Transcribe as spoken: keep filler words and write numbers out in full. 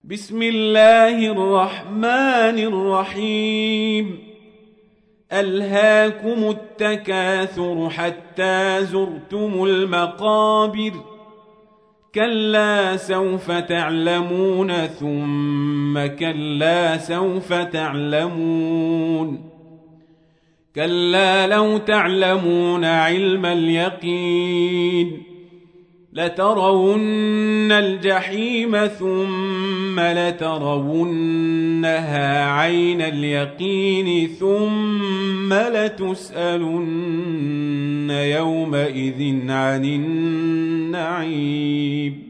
بسم الله الرحمن الرحيم ألهاكم التكاثر حتى زرتم المقابر كلا سوف تعلمون ثم كلا سوف تعلمون كلا لو تعلمون علم اليقين لترون الجحيم ثم لترونها عين اليقين ثم لتسألن يومئذ عن النعيم